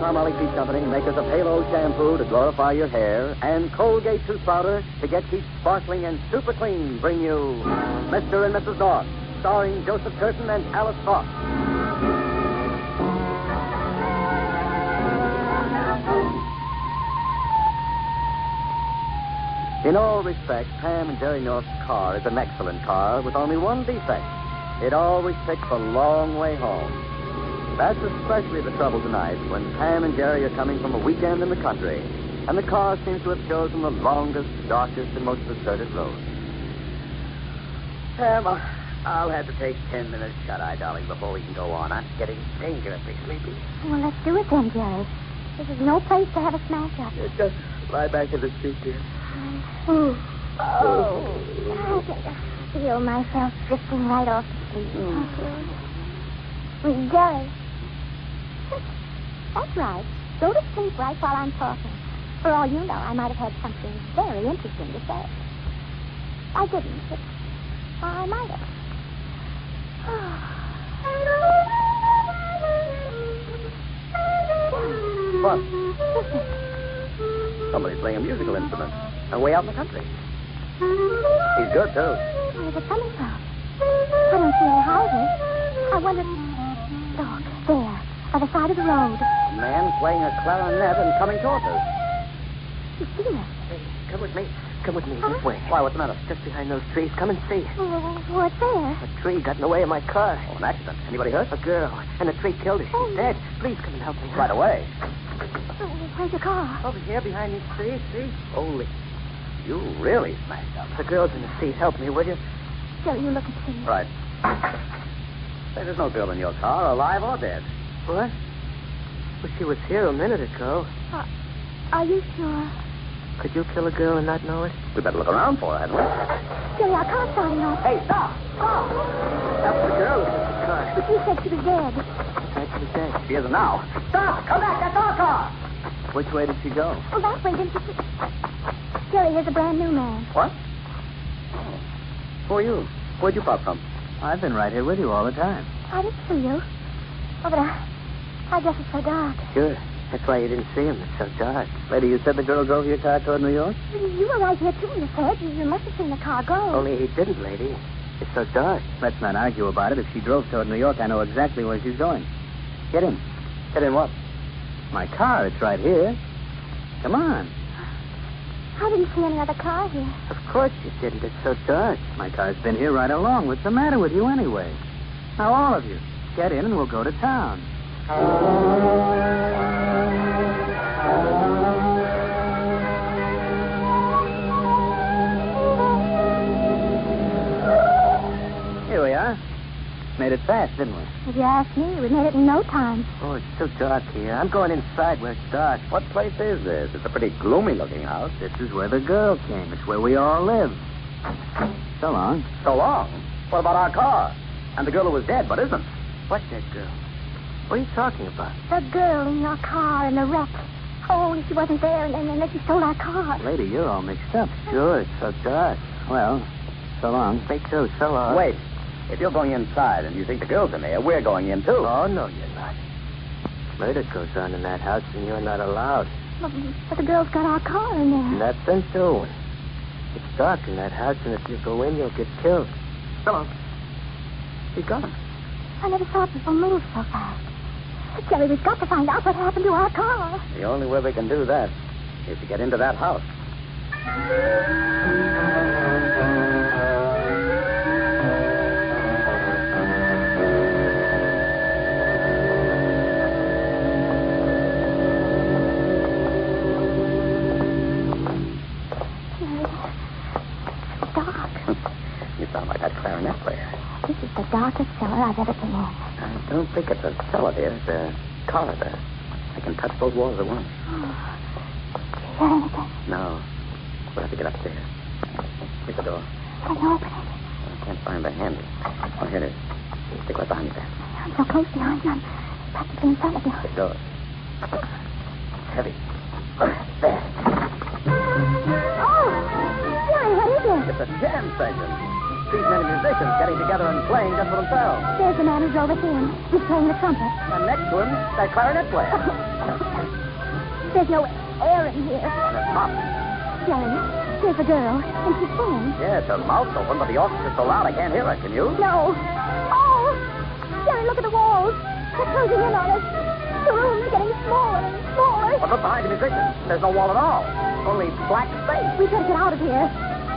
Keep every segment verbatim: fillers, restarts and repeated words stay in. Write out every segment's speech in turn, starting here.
Palmolive Peach Company, makers of Halo shampoo to glorify your hair, and Colgate tooth powder to get teeth sparkling and super clean, bring you Mister and Missus North, starring Joseph Curtin and Alice Fox. In all respects, Pam and Jerry North's car is an excellent car with only one defect. It always takes a long way home. That's especially the trouble tonight when Pam and Jerry are coming from a weekend in the country, and the car seems to have chosen the longest, darkest, and most deserted road. Pam, uh, I'll have to take ten minutes shut-eye, darling, before we can go on. I'm getting dangerously sleepy. Well, let's do it then, Jerry. This is no place to have a smash-up. Just lie back in the seat, dear. Oh. Oh. I can feel myself drifting right off to sleep. Mm. Well, Jerry. That's right. Go to sleep right while I'm talking. For all you know, I might have had something very interesting to say. I didn't, but I might have. What? Listen. Somebody's playing a musical instrument. Away out in the country. He's good, too. Where's it coming from? I don't see any houses. I wonder... Oh, there, by the side of the road. A man playing a clarinet and coming towards us. You've seen us. Hey, come with me. Come with me Huh? this way. Why, what's the matter? Just behind those trees. Come and see. Oh, what's there? A tree got in the way of my car. Oh, an accident. Anybody hurt? A girl. And the tree killed her. She's Oh. dead. Please come and help me. Right away. Oh, where's your car? Over here behind these trees. See? Holy. You really smashed up. The girl's in the seat. Help me, will you? Jerry, you look and see. Right. Say, there's no girl in your car, alive or dead. What? Well, she was here a minute ago. Uh, are you sure? Could you kill a girl and not know it? We better look around for her, hadn't we? Jerry, our car's starting off. Hey, stop! Stop! That's the girl who's in the car. But you said she was dead. That's she was dead. She isn't now. Stop! Come back! That's our car! Which way did she go? Oh, that way, didn't you see? Jerry, here's a brand new man. What? Oh. Who are you? Where'd you pop from? I've been right here with you all the time. I didn't see you. Oh, but I, I guess it's so dark. Sure. That's why you didn't see him. It's so dark. Lady, you said the girl drove your car toward New York? You were right here, too, you said. You, you must have seen the car go. Only he didn't, lady. It's so dark. Let's not argue about it. If she drove toward New York, I know exactly where she's going. Get in. Get in what? My car, it's right here. Come on. I didn't see any other car here. Of course you didn't. It's so dark. My car's been here right along. What's the matter with you anyway? Now, all of you, get in and we'll go to town. Here we are. Made it fast, didn't we? If you ask me, we made it in no time. Oh, it's so dark here. I'm going inside where it's dark. What place is this? It's a pretty gloomy-looking house. This is where the girl came. It's where we all live. So long. So long. What about our car? And the girl who was dead, but isn't? What's that girl? What are you talking about? The girl in your car in the wreck. Oh, she wasn't there, and, and then she stole our car. Lady, you're all mixed up. Sure, it's so dark. Well, so long. Me too, so long. Wait. If you're going inside and you think the girl's in there, we're going in, too. Oh, no, you're not. Murder goes on in that house, and you're not allowed. But, but the girl's got our car in there. Nothing doing. It's dark in that house, and if you go in, you'll get killed. Come on. He's gone. I never saw people move so fast. Jerry, we've got to find out what happened to our car. The only way we can do that is to get into that house. You sound like that clarinet player. This is the darkest cellar I've ever been in. I don't think it's a cellar, dear. It's a corridor. I can touch both walls at once. Oh. Is there anything? No. We'll have to get upstairs. Here's the door. Can you open it? I can't find the handle. Oh, here it is. Stick right behind you there. I'm so close behind you. I'm practically in front of you. It goes. It's heavy. There. Oh! Jerry, what is it? It's a jam session. Three men musicians getting together and playing just for themselves. There's the man who drove us in. He's playing the trumpet. And next to him, that clarinet player. There's no air in here. And it's hot. Jerry, there's a girl, and she's singing. Yes, her mouth's open, but the orchestra's so loud I can't hear her. Can you? No. Oh! Jerry, look at the walls. They're closing in on us. The room's getting smaller and smaller. But look behind the musicians. There's no wall at all. Only black space. We better get out of here.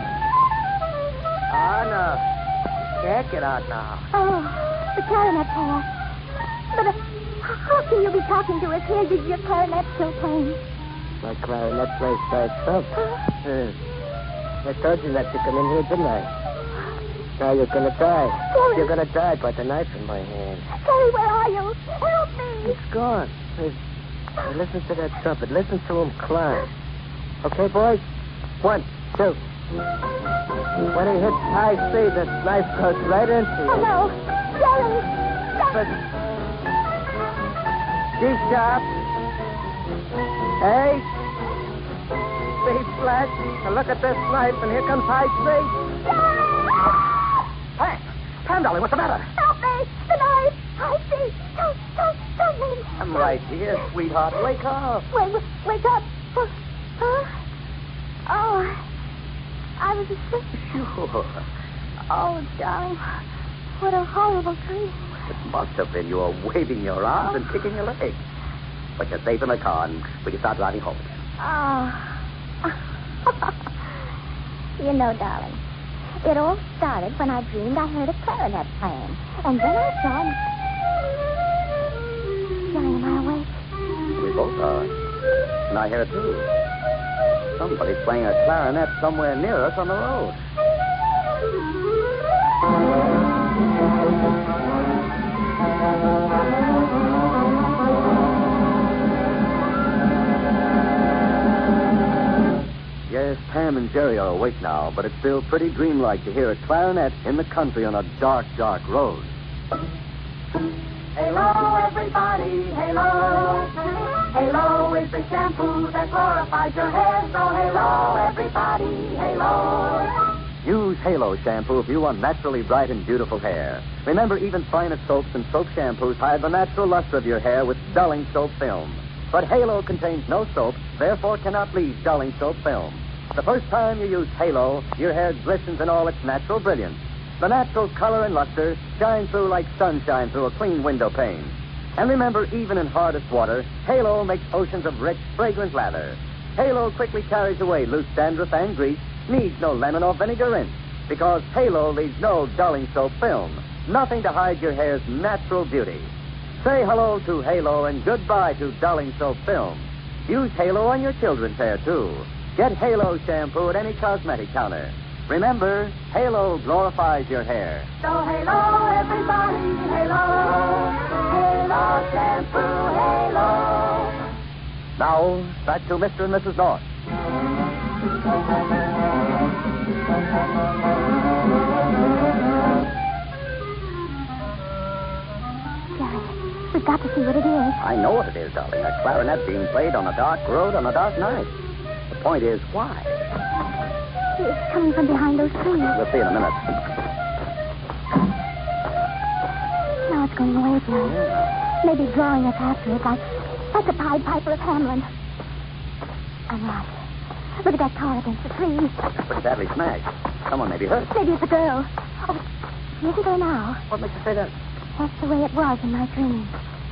Oh, no. Can't get out now. Oh, the clarinet player. But uh, how can you be talking to us here? Your, your clarinet's still playing. My clarinet plays by itself. Huh? Uh, I told you not to come in here, didn't I? Now you're gonna die. Jerry. You're gonna die by the knife in my hand. Jerry, where are you? Help me. It's gone. Hey, hey, listen to that trumpet. Listen to him climb. Okay, boys? One, two. When he hits high C, the knife goes right into you. Oh, no. Jerry. But G sharp. A. B flat. Now look at this knife, and here comes high C. Pam! Pam, darling, what's the matter? Help me. The knife. I see. Don't, don't, don't leave. I'm right here, sweetheart. Wake up. Wait, wait, wake up. Oh, huh? Oh, I was asleep. Sure. Oh, darling, what a horrible dream. It must have been. You were waving your arms and kicking your legs. But you're safe in the car, and we can start driving home. Oh. You know, darling, it all started when I dreamed I heard a clarinet playing. And then I saw... Jerry, am I awake? We both are. And I hear it, too. Somebody's playing a clarinet somewhere near us on the road. Yes, Pam and Jerry are awake now, but it's still pretty dreamlike to hear a clarinet in the country on a dark, dark road. Halo, everybody, halo. Halo is the shampoo that glorifies your hair. So halo, everybody, halo. Use Halo shampoo if you want naturally bright and beautiful hair. Remember, even finest soaps and soap shampoos hide the natural luster of your hair with dulling soap film. But Halo contains no soap, therefore cannot leave dulling soap film. The first time you use Halo, your hair glistens in all its natural brilliance. The natural color and luster shine through like sunshine through a clean window pane. And remember, even in hardest water, Halo makes oceans of rich, fragrant lather. Halo quickly carries away loose dandruff and grease, needs no lemon or vinegar rinse, because Halo leaves no dulling soap film, nothing to hide your hair's natural beauty. Say hello to Halo and goodbye to dulling soap film. Use Halo on your children's hair, too. Get Halo shampoo at any cosmetic counter. Remember, Halo glorifies your hair. So halo, everybody, halo. Halo shampoo, halo. Now, back to Mister and Missus North. Jerry, we've got to see what it is. I know what it is, darling. A clarinet being played on a dark road on a dark night. The point is, why? It's coming from behind those trees. We'll see in a minute. Now it's going away, Jerry. Yeah. Maybe drawing us after it, like, like the Pied Piper of Hamelin. I'm right. Look at that car against the tree. It's pretty badly smashed. Someone may be hurt. Maybe it's a girl. Oh, she isn't there now. What makes you say that? That's the way it was in my dream.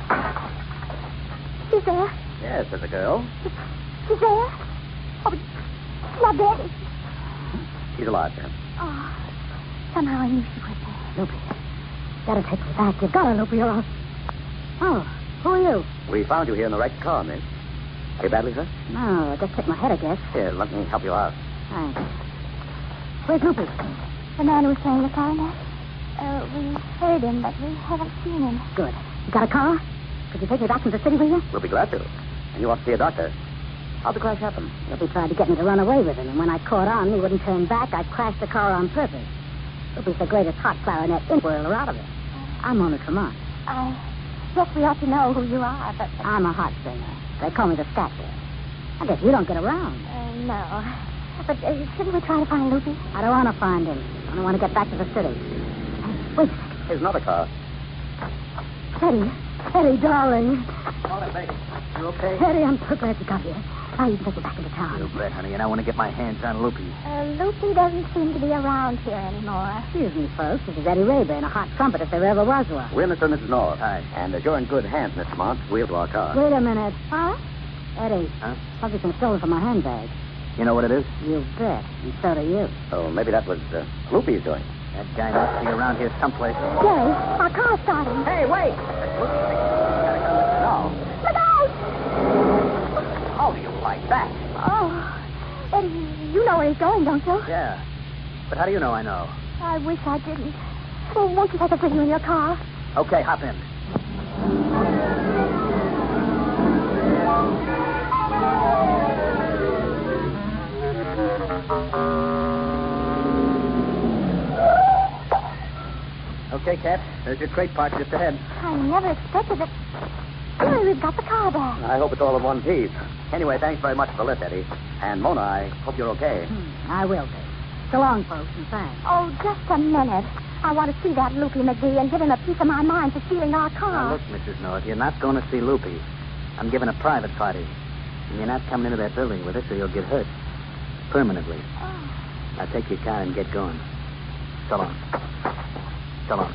She's there. Yes, there's a girl. She's there. Oh, but she's not dead. She's alive, Sam. Oh, somehow I knew she was there. Loopy, gotta take me back. You've got her, Loopy, or else... Oh, who are you? We found you here in the wrecked car, miss. Are you badly hurt? No, I just hit my head, I guess. Here, let me help you out. Thanks. Where's Loopy? The man who was playing the clarinet. Uh, we heard him, but we haven't seen him. Good. You got a car? Could you take me back to the city with you? We'll be glad to. And you want to see a doctor? How'd the crash happen? Loopy tried to get me to run away with him, and when I caught on, he wouldn't turn back. I crashed the car on purpose. Loopy's the greatest hot clarinet in the world or out of it. I'm Mona Tremont. I guess we ought to know who you are, but... I'm a hot singer. They call me the Statue. I guess you don't get around. Uh, no. But uh, shouldn't we try to find Loopy? I don't want to find him. I don't want to get back to the city. Wait a second. Here's another car. Eddie. Eddie, darling. Morning, baby. You okay? Eddie, I'm so glad you got here. Now you can take me back into town. You bet, honey, and I want to get my hands on Loopy. Uh, Loopy doesn't seem to be around here anymore. Excuse me, folks. This is Eddie Rayburn, a hot trumpet if there ever was one. We're Mister and Missus North. Hi. And as you're in good hands, Mister Mont, we'll to our car. Wait a minute. Huh? Eddie. Huh? Something's been stolen from my handbag. You know what it is? You bet. And so do you. Oh, maybe that was uh, Loopy's doing. That guy must be around here someplace. Jerry, our car's starting. Hey, wait! No. Look out! How do you like that? Oh, Eddie, you know where he's going, don't you? Yeah. But how do you know I know? I wish I didn't. Well, won't you take us with you in your car? Okay, hop in. Okay, Cat. There's your crate parked just ahead. I never expected it. Jerry, we've got the car back. I hope it's all in one piece. Anyway, thanks very much for the lift, Eddie. And Mona, I hope you're okay. Hmm, I will be. So long, folks, and thanks. Oh, just a minute. I want to see that Loopy McGee and give him a piece of my mind for stealing our car. Now, look, Missus North, you're not going to see Loopy. I'm giving a private party. And you're not coming into that building with us or you'll get hurt. Permanently. Oh. Now, take your car and get going. So long. So long.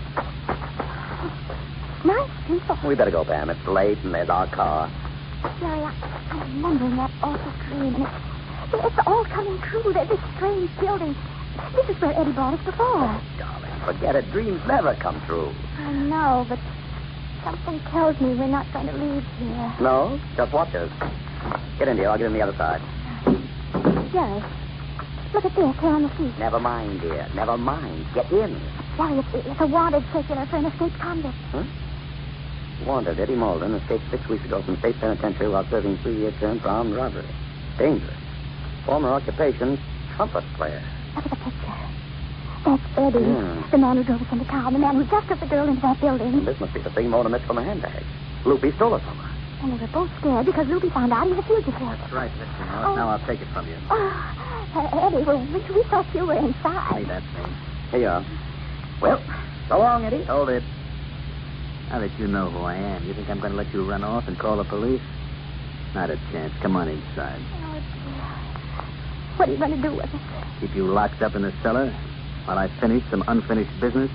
Nice people. We better go, Pam. It's late and there's our car. Jerry, I, I'm remembering that awful dream. And it's, it's all coming true. There's this strange building. This is where Eddie brought us before. Darling, forget it. Dreams never come true. I know, but something tells me we're not going to leave here. No? Just watch us. Get in, dear. I'll get in the other side. Jerry, look at this here on the seat. Never mind, dear. Never mind. Get in. Jerry, it's, it's a wanted circular for an escaped convict. Huh? Wanted Eddie Malden escaped six weeks ago from state penitentiary while serving three-year term for armed robbery. Dangerous. Former occupation, trumpet player. Look at the picture. That's Eddie, Yeah. the man who drove us in the car, the man who just took the girl into that building. This must be the thing Mona missed from the handbag. Loopy stole it from her. And they were both scared because Loopy found out he was a fugitive. That's right, Mister North. Oh. Now I'll take it from you. Oh, uh, Eddie, well, we, we thought you were inside. Hey, that's me. Here you are. Well, so long, Eddie. Hold it. Now that you know who I am, you think I'm going to let you run off and call the police? Not a chance. Come on inside. Oh, dear. What are you going to do with us? Keep you locked up in the cellar while I finish some unfinished business?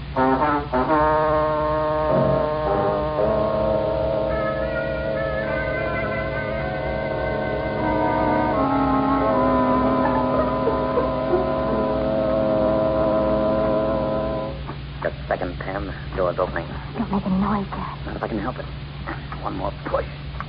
Just a second, Pam. Door's opening. Don't make any noise, Jerry. Not if I can help it. One more push.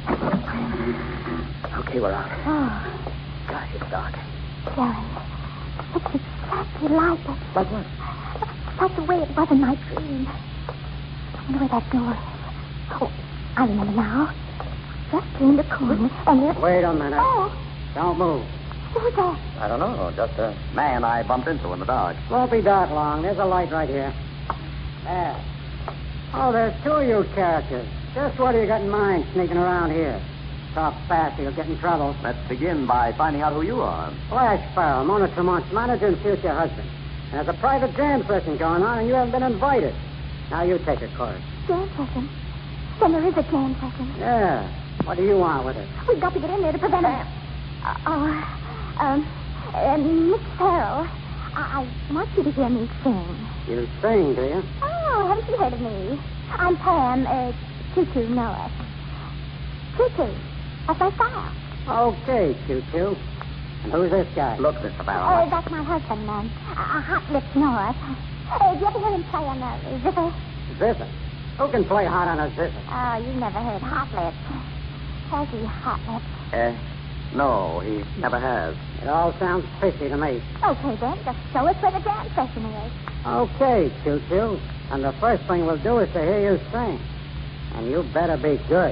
Okay, we're out. Oh, Gosh, it's dark. Jerry, it's exactly like it. Like what? Like the way it was in my dream. I wonder where that door is. Oh, I remember now. Just came the coon, and it... Wait a minute. Oh, Don't move. who's that? I don't know. Just a man I bumped into in the dark. Won't be dark long. There's a light right here. There. Oh, there's two of you characters. Just what do you got in mind sneaking around here? Talk fast or you'll get in trouble. Let's begin by finding out who you are. Flash Farrell, Mona Tremont's manager and future husband. There's a private jam session going on, and you haven't been invited. Now you take a course. Jam session. Then there is a jam session. Yeah. What do you want with it? We've got to get in there to prevent it. Uh, uh, um, uh, Miss Farrell, I, I want you to hear me sing. You sing, do you? Oh, haven't you heard of me? I'm Pam, uh, Choo-Choo North. Choo-Choo. That's my style. Okay, Choo-Choo. And who's this guy? Look, Mister Uh, Farrell. that's my husband, man. Uh, Hot Lips North. Uh, did you ever hear him play on the zipper? Zipper. Who can play hot on a zipper? Oh, you never heard Hot Lips. Has he, Hot Lips? Uh, no, he never has. It all sounds fishy to me. Okay, then. Just show us where the jam session is. Okay, Choo-Choo. And the first thing we'll do is to hear you sing. And you better be good.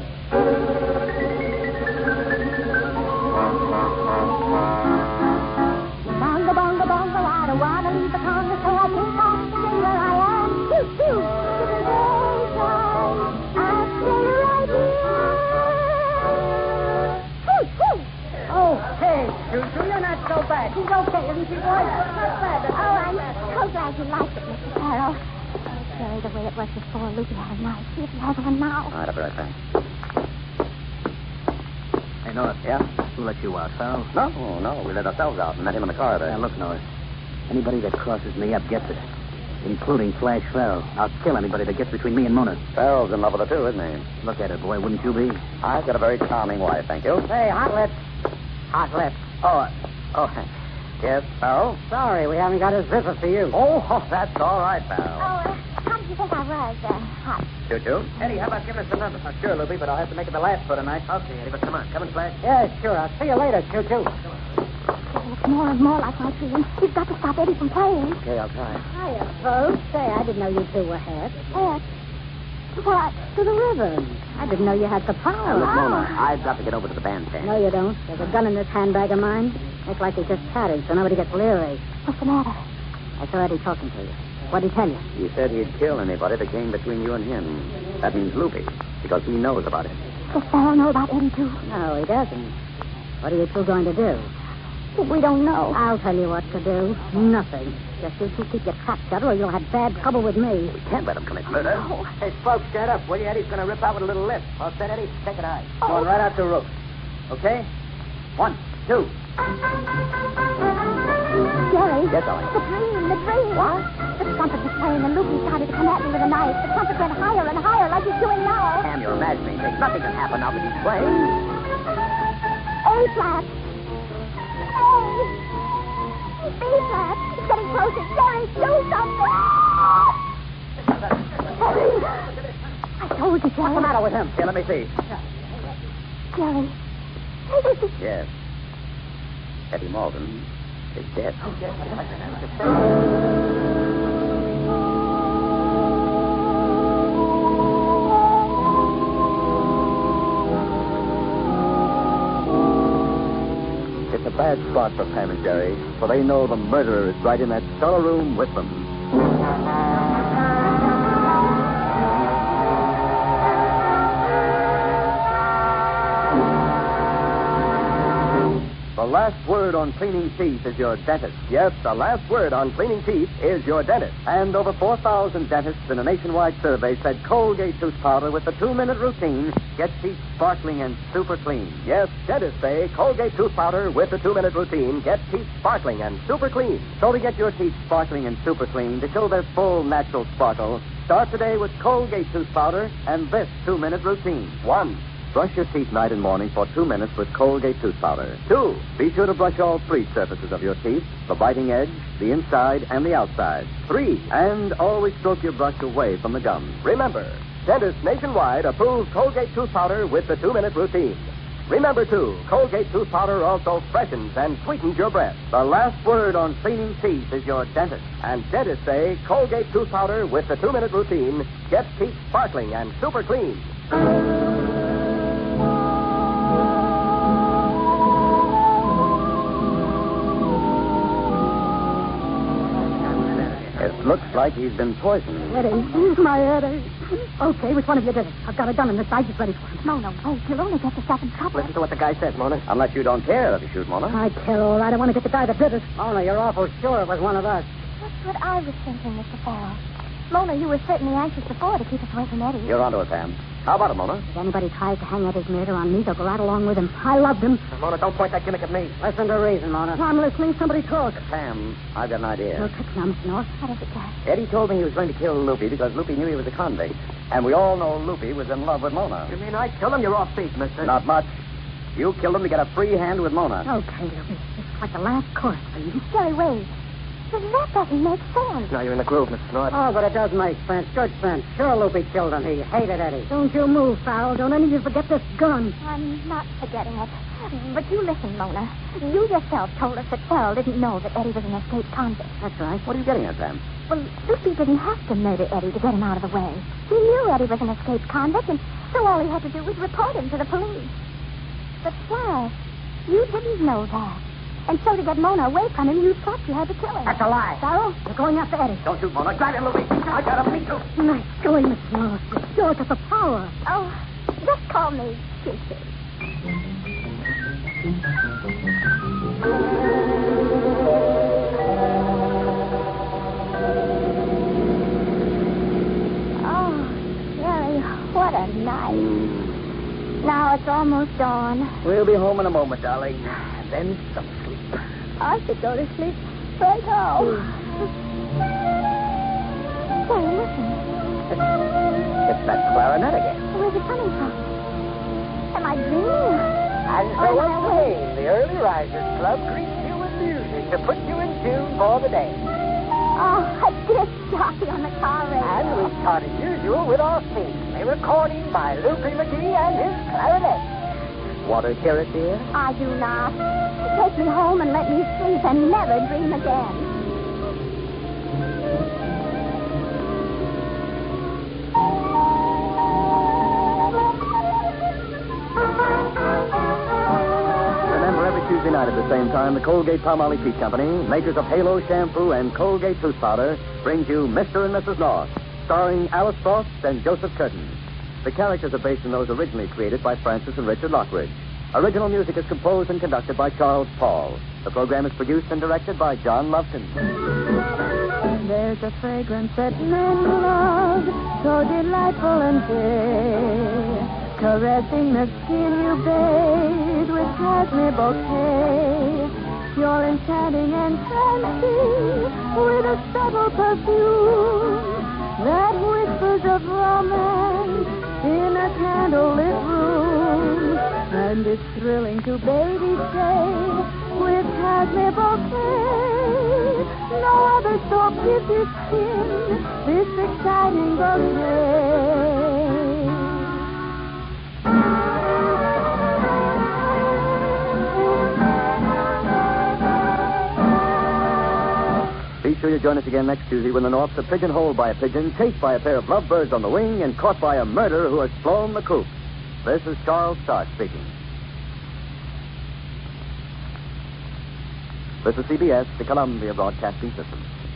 Bongo, bongo, bongo, I don't want to leave the Congo, so I keep on singing where I am. Choo-choo. I'll stay right here. Choo-choo. Oh, hey, Choo-Choo, you're not so bad. She's okay, isn't she, boy? Not bad. Oh, I'm so glad you liked it, Mister Farrell. Jerry, the way it was before. Lucy had a knife. See if he has one now. All right, I'll be right back. Hey, Norris. Yeah? Who let you out, Farrell? No, oh, no. We let ourselves out and met him in the car there. Yeah, look, Norris. Anybody that crosses me up gets it. Including Flash Farrell. I'll kill anybody that gets between me and Mona. Farrell's in love with her, too, isn't he? Look at her, boy. Wouldn't you be? I've got a very charming wife, thank you. Hey, hot lips. Hot lips. Oh, uh, oh, yes, Farrell? Sorry, we haven't got his visit for you. Oh, that's all right, Farrell. Oh, uh, how did you think I was, uh, hot? Choo-choo. Eddie, how about giving us some numbers? Uh, sure, Loopy, but I'll have to make it the last for tonight. Okay, Eddie, but come on. Come and Flash. Yeah, sure. I'll see you later, Choo-Choo. It's more and more like my dream. You've got to stop Eddie from playing. Okay, I'll try. Hiya, folks. Say, I didn't know you two were head. Ed. What? To the river. I didn't know you had the power. Look, Mona, I've got to get over to the bandstand. No, you don't. There's a gun in this handbag of mine. Looks like he just chatted, so nobody gets leery. What's the matter? I saw Eddie talking to you. What'd he tell you? He said he'd kill anybody that came between you and him. That means Loopy, because he knows about it. Does Farrell know about Eddie, too? No, he doesn't. What are you two going to do? We don't know. I'll tell you what to do. Nothing. Just you two keep your trap shut or you'll have bad trouble with me. We can't let him commit murder. Oh, hey, folks, stand up, will you? Eddie's going to rip out with a little lip. All set, Eddie? Take it high. Oh. Going right out the roof. Okay? One, two. Jerry. Yes, darling. The dream, the dream. What? The trumpet was playing and Lucy started to come at me with a knife. The trumpet went higher and higher like he's doing now. Sam, you're imagining things. Nothing can happen now that he's playing. A flat. A. B flat. It's getting closer. Jerry, do something. Jerry. I told you, Jerry. What's the matter with him? Here, let me see. Jerry. Yes. Eddie Malden is dead. It's a bad spot for Pam and Jerry, for they know the murderer is right in that cellar room with them. The last word on cleaning teeth is your dentist. Yes, the last word on cleaning teeth is your dentist. And over four thousand dentists in a nationwide survey said Colgate tooth powder with the two-minute routine gets teeth sparkling and super clean. Yes, dentists say Colgate tooth powder with the two-minute routine gets teeth sparkling and super clean. So to get your teeth sparkling and super clean, to show their full natural sparkle, start today with Colgate tooth powder and this two-minute routine. One. Brush your teeth night and morning for two minutes with Colgate tooth powder. Two, be sure to brush all three surfaces of your teeth, the biting edge, the inside, and the outside. Three, and always stroke your brush away from the gums. Remember, dentists nationwide approve Colgate tooth powder with the two-minute routine. Remember, too, Colgate tooth powder also freshens and sweetens your breath. The last word on cleaning teeth is your dentist. And dentists say Colgate tooth powder with the two-minute routine gets teeth sparkling and super clean. It looks like he's been poisoned. Eddie, my Eddie. Okay, which one of you did it? I've got a gun in the side just ready for him. Mona, wait. You'll only get yourself in trouble. Listen to what the guy says, Mona. Unless you don't care if you shoot, Mona. I care all right. I want to get the guy that did it. Mona, you're awful sure it was one of us. That's what I was thinking, Mister Farrell. Mona, you were certainly anxious before to keep us away from Eddie. You're onto it, Pam. How about it, Mona? If anybody tries to hang Eddie's murder on me, they'll go right along with him. I loved him. Mona, don't point that gimmick at me. Listen to reason, Mona. I'm listening. Somebody talk. Pam, I've got an idea. No tricks now, Mister North. What is it, Jack? Eddie told me he was going to kill Loopy because Loopy knew he was a convict. And we all know Loopy was in love with Mona. You mean I killed him? You're off beat, mister. Not much. You killed him to get a free hand with Mona. Okay, Loopy. It's like the last course for you. Jerry, wait. That doesn't make sense. Now you're in the groove, Mister North. Oh, but it does make sense. Good sense. Sure, Loopy killed him. He hated Eddie. Don't you move, Farrell. Don't any of you forget this gun. I'm not forgetting it. But you listen, Mona. You yourself told us that Farrell didn't know that Eddie was an escaped convict. That's right. What are you getting at, Pam? Well, Lucy didn't have to murder Eddie to get him out of the way. He knew Eddie was an escaped convict, and so all he had to do was report him to the police. But, Flash, you didn't know that. And so to get Mona away from him, you thought you had to kill him. That's a lie. Farrell, you're going after Eddie. Don't shoot, Mona. Grab him, Loopy. I got him. Me too. Nice going, Mister North. You sure got the power. Oh, just call me Kissy. and night. Now it's almost dawn. We'll be home in a moment, darling. And then some sleep. I should go to sleep right now. Say, listen. It's that clarinet again. Where's it coming from? Am I dreaming? And so once again, the Early Risers Club greets you with music to put you in tune for the day. Oh, a disc jockey on the car radio. And we start as usual with our theme, a recording by Loopy McGee and his clarinet. Want to hear it, dear? I do not. Take me home and let me sleep and never dream again. Tuesday night at the same time, the Colgate-Palmolive Teeth Company, makers of Halo Shampoo and Colgate Tooth Powder, brings you Mister and Missus North, starring Alice Frost and Joseph Curtin. The characters are based on those originally created by Francis and Richard Lockridge. Original music is composed and conducted by Charles Paul. The program is produced and directed by John Lufton. There's a fragrance that men love, so delightful and gay. Caressing the skin you bathe with cashmere bouquet. You're enchanting and fancy with a subtle perfume that whispers of romance in a candlelit room. And it's thrilling to baby say with cashmere bouquet. No other soap gives your skin this exciting bouquet. Be sure you join us again next Tuesday when the Norths are pigeonholed by a pigeon, chased by a pair of lovebirds on the wing, and caught by a murderer who has flown the coop. This is Charles Stark speaking. This is C B S, the Columbia Broadcasting System.